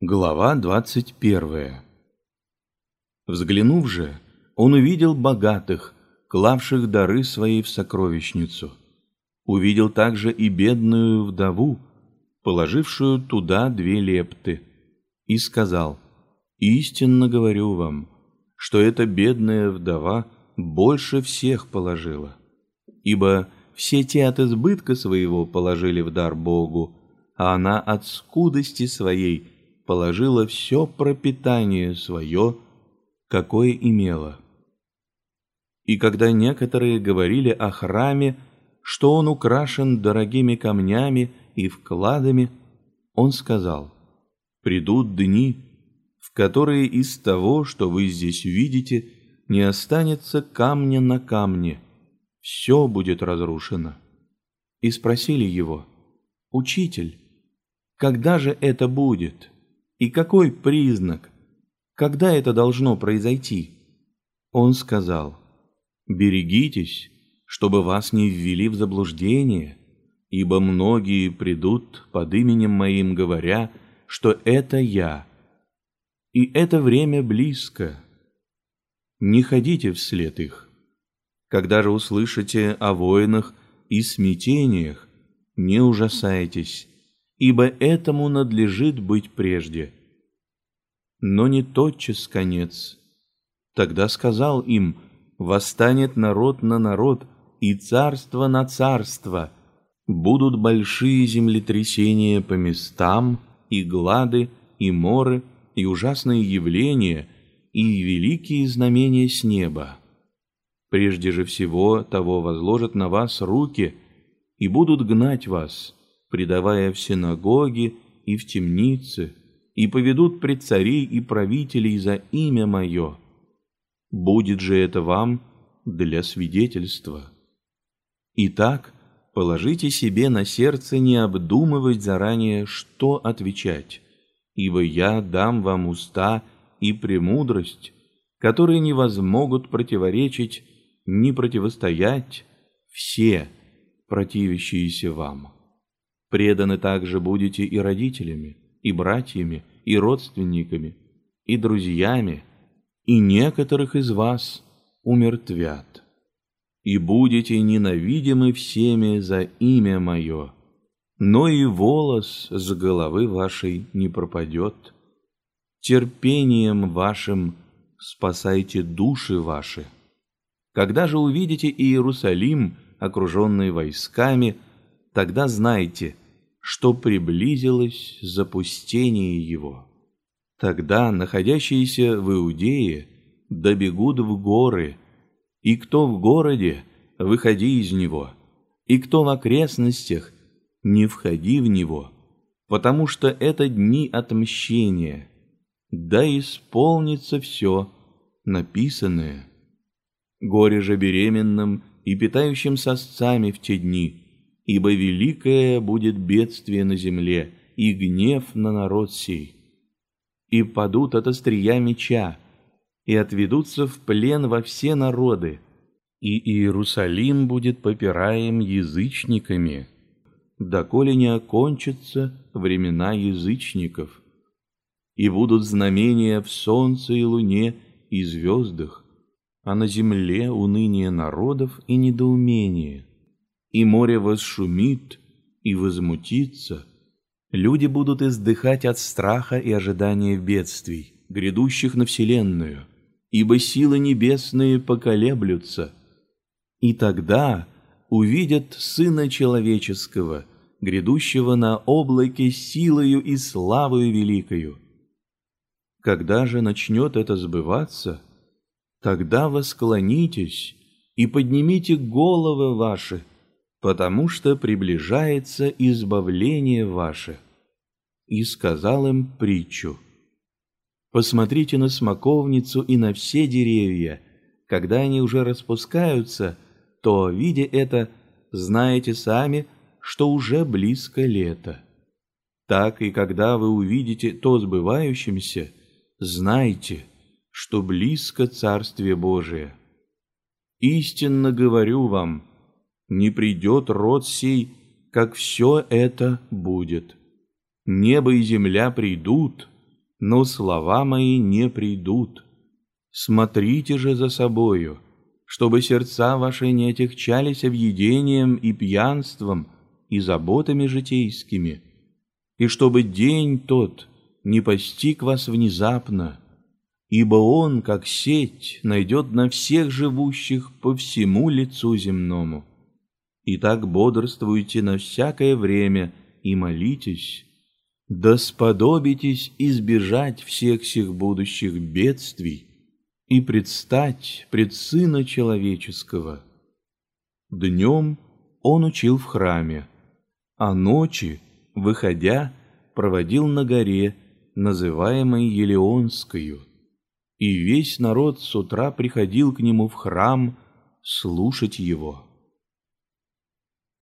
Глава 21. Взглянув же, он увидел богатых, клавших дары свои в сокровищницу. Увидел также и бедную вдову, положившую туда 2 лепты, и сказал: «Истинно говорю вам, что эта бедная вдова больше всех положила. Ибо все те от избытка своего положили в дар Богу, а она от скудости своей положила все пропитание свое, какое имела». И когда некоторые говорили о храме, что он украшен дорогими камнями и вкладами, он сказал: «Придут дни, в которые из того, что вы здесь видите, не останется камня на камне, все будет разрушено». И спросили его: «Учитель, когда же это будет? И какой признак? Когда это должно произойти?» Он сказал: «Берегитесь, чтобы вас не ввели в заблуждение, ибо многие придут под именем Моим, говоря, что это Я. И это время близко. Не ходите вслед их. Когда же услышите о войнах и смятениях, не ужасайтесь, ибо этому надлежит быть прежде. Но не тотчас конец. Тогда сказал им: восстанет народ на народ, и царство на царство. Будут большие землетрясения по местам, и глады, и моры, и ужасные явления, и великие знамения с неба. Прежде же всего того возложат на вас руки, и будут гнать вас, предавая в синагоги и в темницы, и поведут пред царей и правителей за имя Мое. Будет же это вам для свидетельства. Итак, положите себе на сердце не обдумывать заранее, что отвечать, ибо Я дам вам уста и премудрость, которые не возмогут противоречить, ни противостоять все, противящиеся вам. Преданы также будете и родителями, и братьями, и родственниками, и друзьями, и некоторых из вас умертвят. И будете ненавидимы всеми за имя Мое, но и волос с головы вашей не пропадет. Терпением вашим спасайте души ваши. Когда же увидите Иерусалим, окруженный войсками, тогда знайте, что приблизилось запустение его. Тогда находящиеся в Иудее добегут в горы, и кто в городе, выходи из него, и кто в окрестностях, не входи в него, потому что это дни отмщения, да исполнится все написанное. Горе же беременным и питающим сосцами в те дни, ибо великое будет бедствие на земле и гнев на народ сей. И падут от острия меча, и отведутся в плен во все народы, и Иерусалим будет попираем язычниками, доколе не окончатся времена язычников. И будут знамения в солнце и луне и звездах, а на земле уныние народов и недоумение. И море восшумит и возмутится. Люди будут издыхать от страха и ожидания бедствий, грядущих на вселенную, ибо силы небесные поколеблются. И тогда увидят Сына Человеческого, грядущего на облаке силою и славою великою. Когда же начнет это сбываться, тогда восклонитесь и поднимите головы ваши, потому что приближается избавление ваше». И сказал им притчу: «Посмотрите на смоковницу и на все деревья. Когда они уже распускаются, то, видя это, знаете сами, что уже близко лето. Так и когда вы увидите то сбывающимся, знайте, что близко Царствие Божие. Истинно говорю вам, не придет род сей, как все это будет. Небо и земля придут, но слова мои не придут. Смотрите же за собою, чтобы сердца ваши не отягчались объедением и пьянством и заботами житейскими, и чтобы день тот не постиг вас внезапно, ибо он, как сеть, найдет на всех живущих по всему лицу земному. Итак, бодрствуйте на всякое время и молитесь, да сподобитесь избежать всех сих будущих бедствий и предстать пред Сына Человеческого. Днем он учил в храме, а ночи, выходя, проводил на горе, называемой Елеонскою, и весь народ с утра приходил к нему в храм слушать его.